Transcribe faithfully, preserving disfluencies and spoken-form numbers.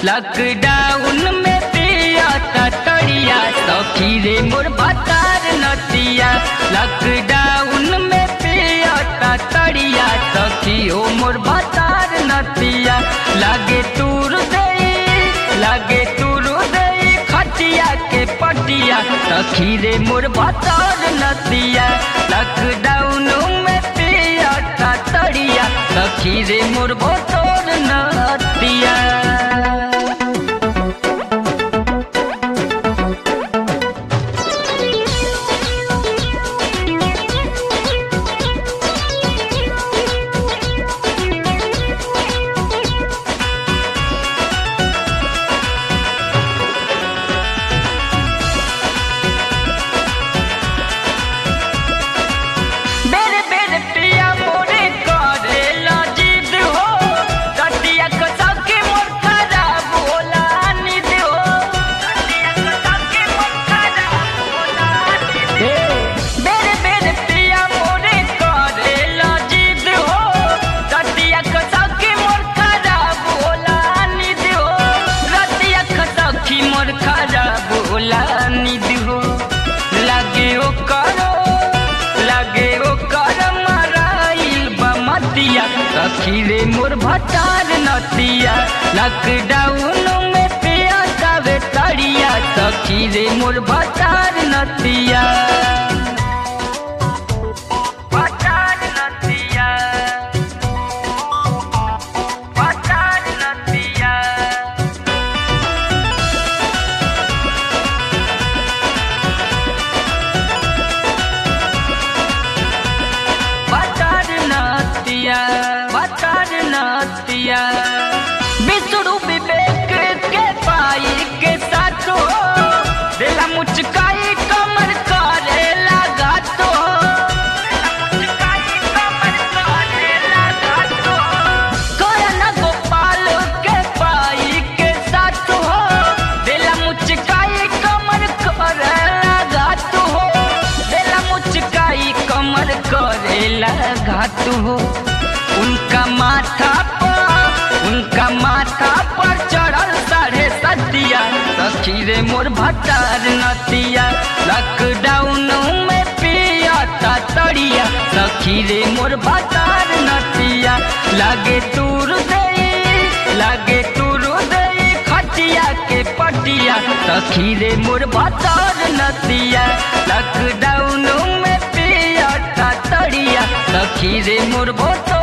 Lockdown में पिया तड़िया सखी रे मोर भतार नतिया। लॉकडाउन में पिया तड़िया सखी हो मोर भतार नतिया। लागे तूर दे लागे तूर दे खटिया के पटिया सखी रे मोर भतार नतिया। लॉकडाउन में पिया तड़िया सखी रे मोर भतार नतिया। लागे ओ करो लागे ओ कर मराइल बमतिया सखी रे मोर भतार नतिया। लॉकडाउन में पिया कावे तड़िया सखी रे मोर भतार नतिया। भतार नतिया भतार नतिया। भतार नतिया बिसुड़ू विवेक के पाई के साथो दिला मुचकाई कमर करे लगा तो करण गोपाल के पाई के साथो दिला मुचकाई कमर करे लगा तो दिला मुचकाई कमर करे लगा तो। उनका माथा पर उनका माथा पर चढ़ल साढ़े सतिया सखी रे मोर भतार नतिया। लॉकडाउन में पिया तड़िया सखी रे मोर भतार नतिया। लागे तूर दे लागे तूर दे खटिया के पटिया सखी रे मोर भतार नतिया। लॉकडाउन में पिया तड़िया सखी रे मोर भतार